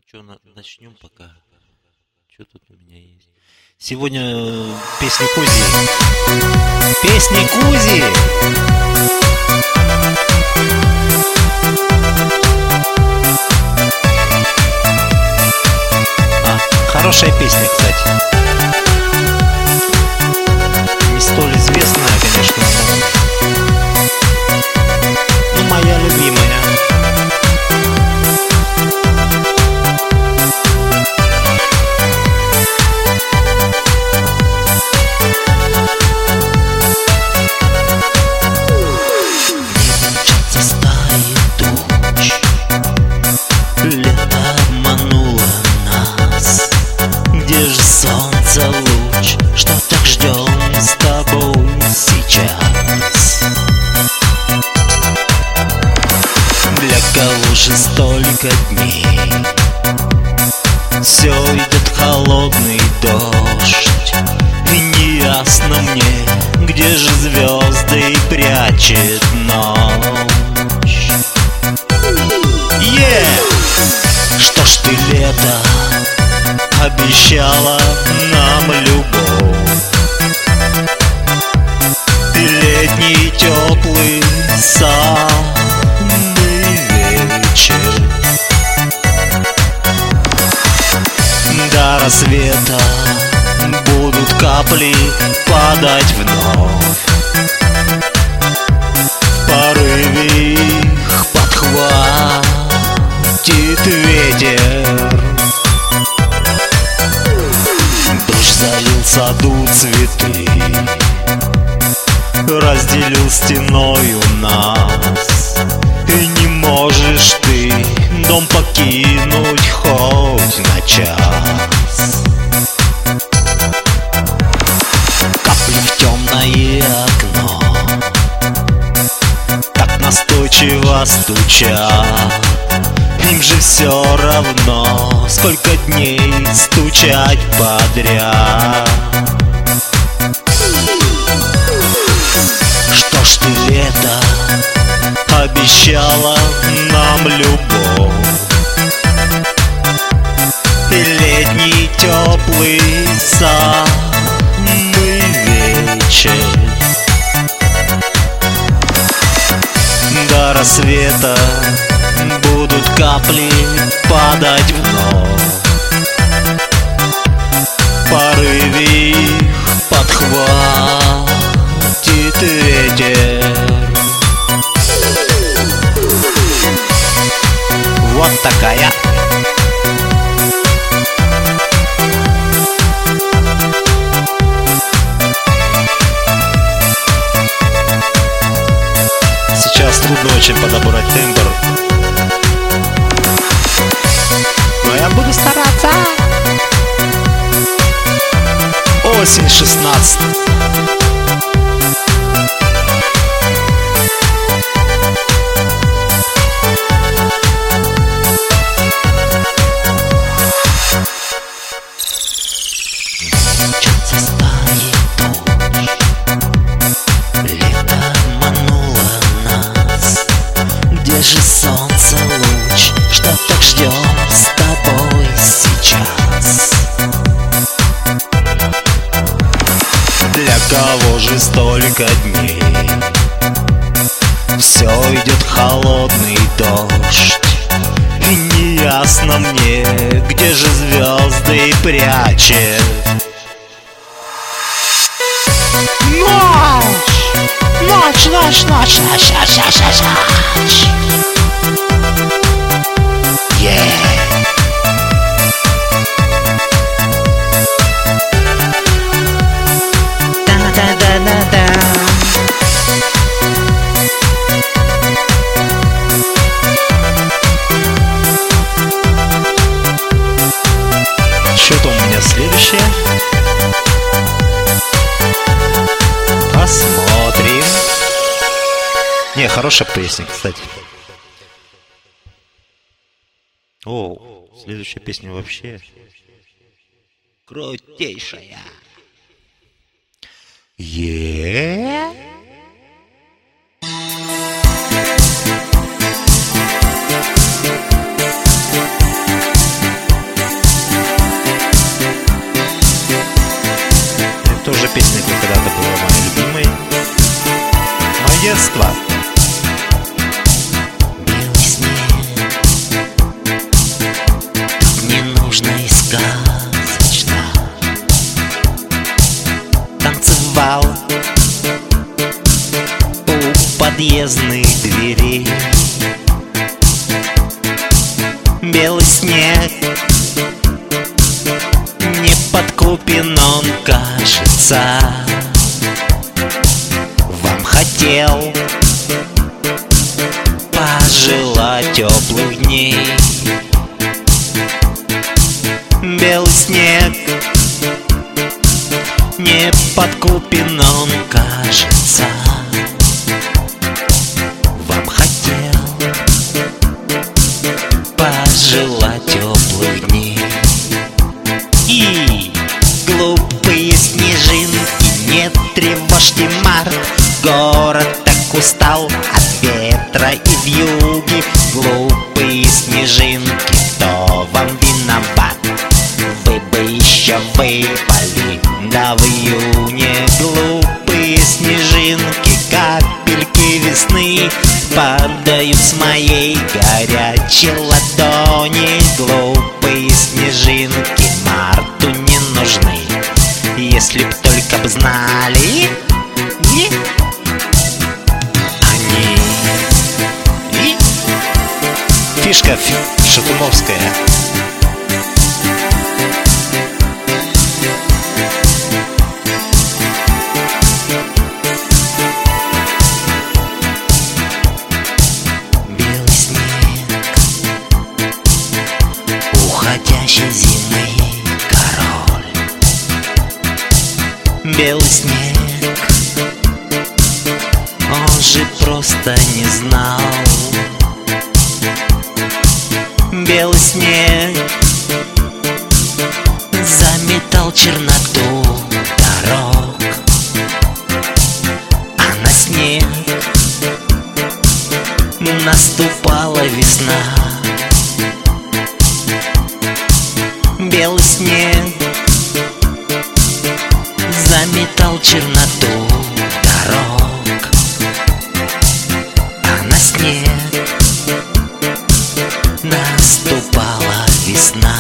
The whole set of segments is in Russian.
что, начнем пока. Что тут у меня есть? Сегодня песни Кузи. Песни Кузи! Хорошая песня, кстати. Не столь известная, конечно, но моя любимая. Солнце луч, что так ждем с тобой сейчас. Для кого же столько дней? Все идет холодный дождь, и неясно мне, где же звезды прячет ночь. Что ж ты, лето, обещала нам любовь, и летний теплый самый вечер. До рассвета будут капли падать вновь, в порыве их подхватит ветер. Дождь залил в саду цветы, разделил стеною нас, и не можешь ты дом покинуть хоть на час. Капли в темное окно так настойчиво стучат, им же все равно, сколько дней стучать подряд. Что ж ты, лето, обещала нам любовь, и летний теплый самый вечер. До рассвета будут капли падать вновь, в порыве их подхватит ветер. Вот такая. Сейчас трудно очень подобрать тембр, но я буду стараться. Осень 16. Где же солнце луч, что так ждем с тобой сейчас? Для кого же столько дней? Все идет холодный дождь, и неясно мне, где же звезды прячет. Ночь, ночь, ночь, ночь, ночь, ночь, ночь, ночь. Да-да-да-да-да. Что там у меня следующее? Посмотрим. Не, хорошая песня, кстати. О, следующая песня вообще крутейшая. детства. Белый снег, не нужно и сказочно. Танцевал у подъездных дверей. Белый снег, не подкупен он, кажется. Вам хотел пожелать теплых дней. Белый снег, не подкупен он, кажется. Вам хотел пожелать теплых дней. И глупые снежинки, не тревожьте март. Город так устал от ветра и вьюги. Глупые снежинки, кто вам виноват? Вы бы еще выпали, да в июне. Глупые снежинки, капельки весны падают с моей горячей ладони. Глупые снежинки марту не нужны. Если б только б знали они. И фишка шатуновская. Белый снег, уходящий зимы король. Белый снег, Он же просто не знал. белый снег, Заметал черноту дорог, а на снег наступала весна. белый снег, Заметал черноту дорог, а на снег наступала весна.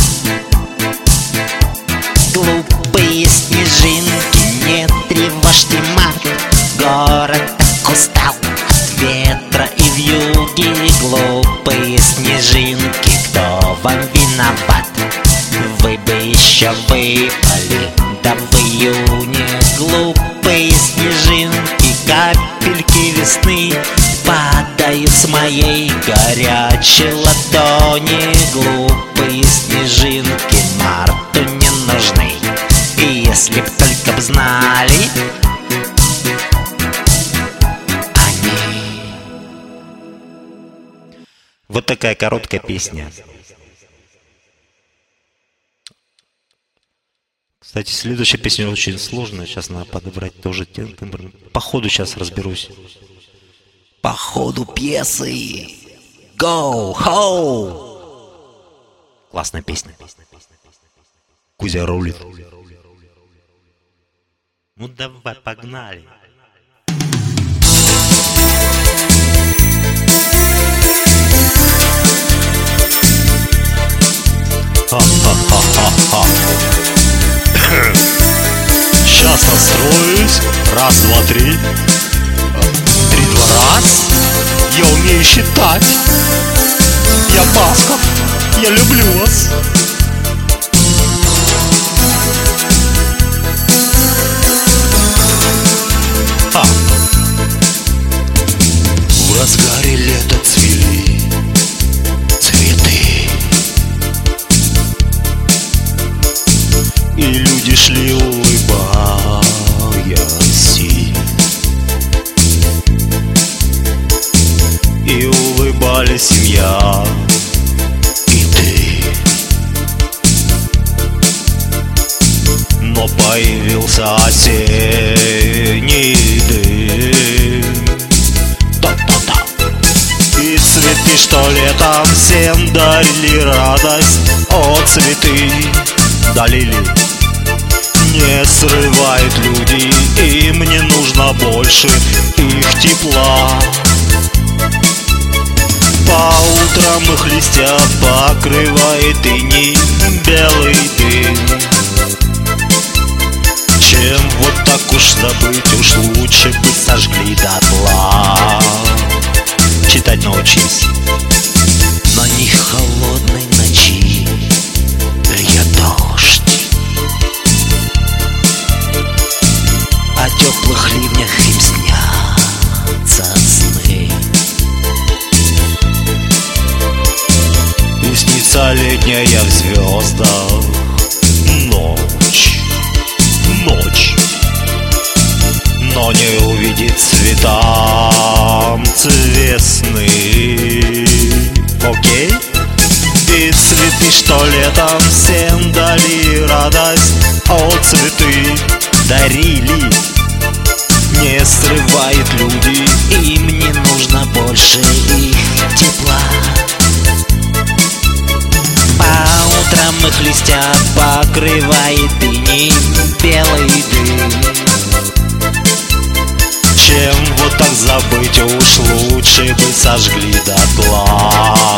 глупые снежинки, не тревожьте март. Город так устал от ветра и вьюги. Глупые снежинки, кто вам виноват? Вы бы еще выпали, да в июне. Глупые снежинки, капельки весны падают с моей горячей ладони. Глупые снежинки марту не нужны. И если б только б знали они. Вот такая короткая песня. Кстати, следующая песня очень сложная. Сейчас надо подобрать тоже тембр. По ходу сейчас разберусь. По ходу пьесы. Go, ho! Классная песня. Кузя рулит. Ну давай, погнали. Ха-ха-ха-ха-ха. Сейчас настроюсь. Раз, два, три. 3-2 раз. Я умею считать. Я Басков. Я люблю вас. В разгаре лета цвели цветы, и люди шли, улыбаясь, и улыбались семья и ты. Но появился осенний дым, и цветы, что летом всем дарили радость, о, цветы долили Не срывают люди, им не нужно больше их тепла. По утрам их листья покрывает иней белый дым. Чем вот так уж забыть, уж лучше бы сожгли дотла. Читать научись. На них холодной ночи льет дождь, о теплых ливнях им снятся сны. И снится летняя в звездах ночь, ночь, но не увидит цветам весны. Окей? И цветы, что летом всем дали радость, о, цветы дарили. Не срывают люди, им не нужно больше их тепла. По утрам их листья покрывает иней белый дым. чем вот так забыть, уж лучше бы сожгли дотла.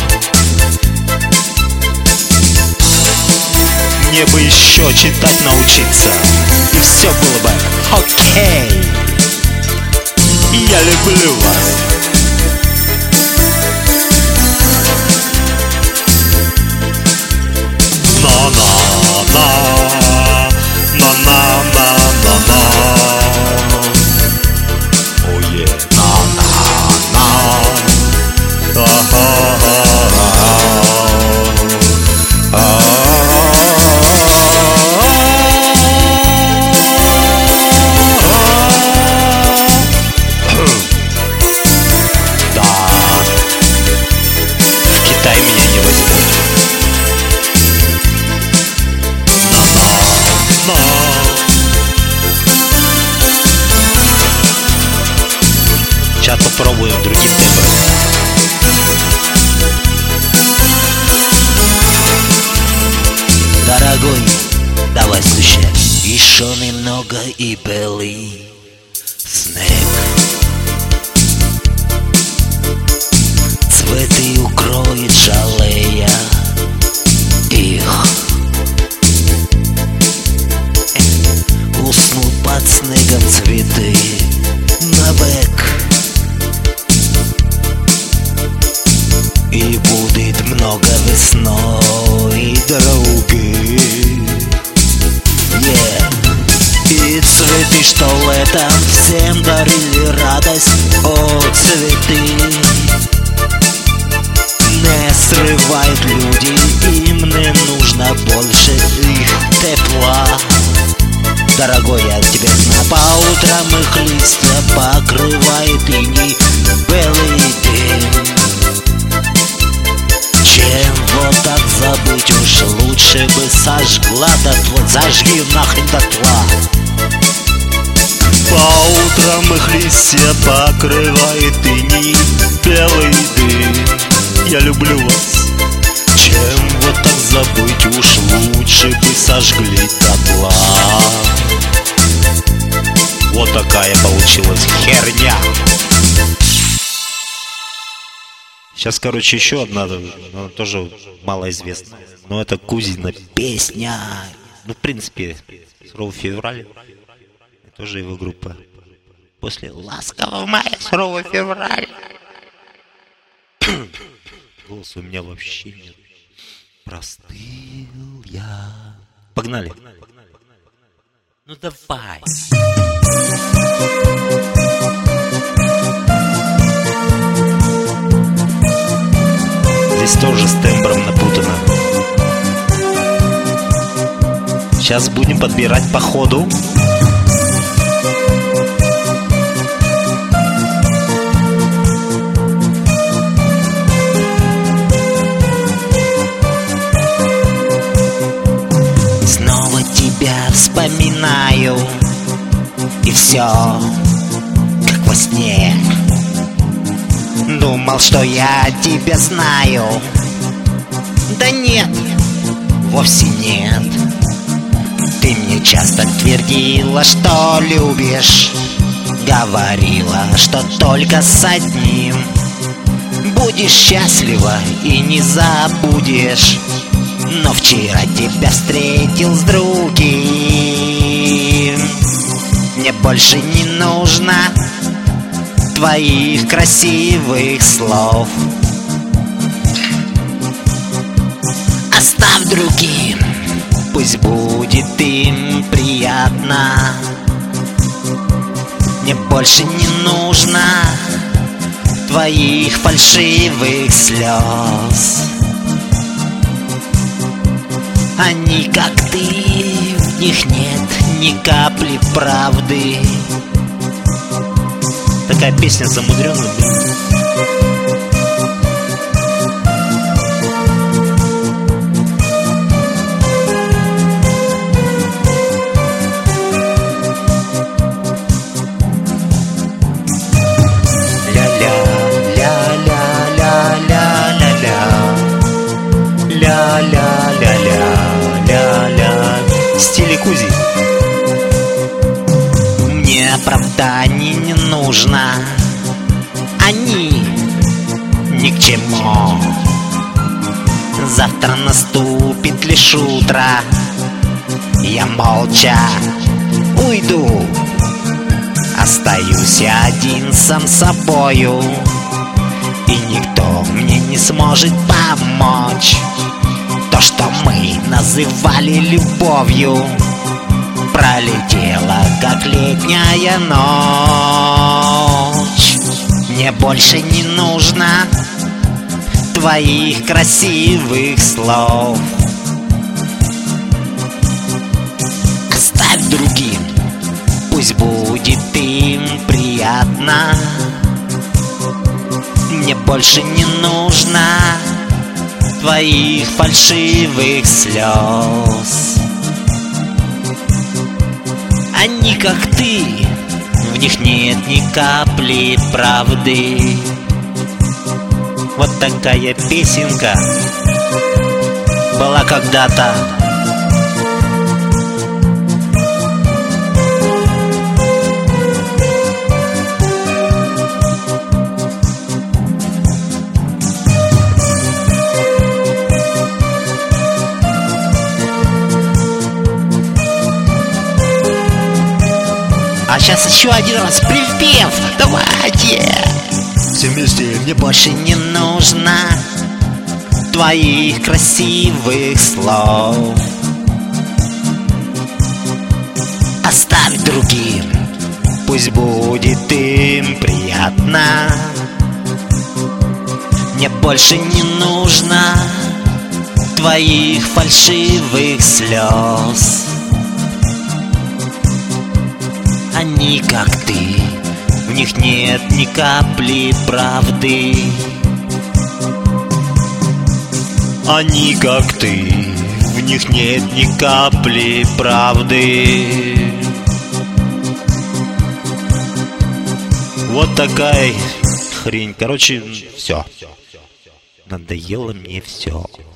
Мне бы еще читать научиться, и все было бы окей. Я люблю вас. Сейчас попробуем другим тембром. Дорогой, давай слушай. Еще немного и белый снег. Цветы укроет, жалея их. Уснут под снегом цветы навек. И будет много весной других. И цветы, что летом всем дарили радость, о, цветы. Не срывают люди, им не нужно больше их тепла. Дорогой, я тебя знаю, по утрам их листья покрывает иней белый дым. Чем вот так забыть, уж лучше бы сожгла дотла. Зажги нахрен дотла. По утрам их листья покрывает иней белый дым. Я люблю вас. Чем вот так забыть, уж лучше бы сожгли дотла. Вот такая получилась херня. Сейчас, короче, еще одна, она тоже малоизвестная. Но это Кузина песня. Ну, в принципе, Суровый февраль. Тоже его группа. После Ласкового мая, Суровый февраль. Голос у меня вообще нет. Простыл я. Погнали. Ну давай. Здесь тоже с тембром напутано. Сейчас будем подбирать по ходу. Снова тебя вспоминаю, и все как во сне. Думал, что я тебя знаю. Да нет, вовсе нет. Ты мне часто твердила, что любишь, говорила, что только с одним будешь счастлива и не забудешь. Но вчера тебя встретил с другим. Мне больше не нужно твоих красивых слов. Оставь другим, пусть будет им приятно. Мне больше не нужно твоих фальшивых слез. Они как ты, в них нет ни капли правды. Такая песня замудренная, блин. Стиле Кузи. Мне оправданий не нужно, они ни к чему. Завтра наступит лишь утро, я молча уйду. Остаюсь один сам собою, и никто мне не сможет помочь. То, что мы называли любовью, пролетела, как летняя ночь. Мне больше не нужно твоих красивых слов. Оставь другим, пусть будет им приятно. Мне больше не нужно твоих фальшивых слез. Они как ты, в них нет ни капли правды. Вот такая песенка была когда-то. А сейчас еще один раз припев. Давайте. Все вместе. Мне больше не нужно твоих красивых слов. Оставь другим, пусть будет им приятно. Мне больше не нужно твоих фальшивых слез. Они как ты, в них нет ни капли правды. Они как ты, в них нет ни капли правды. Вот такая хрень. Короче, все. Надоело мне все.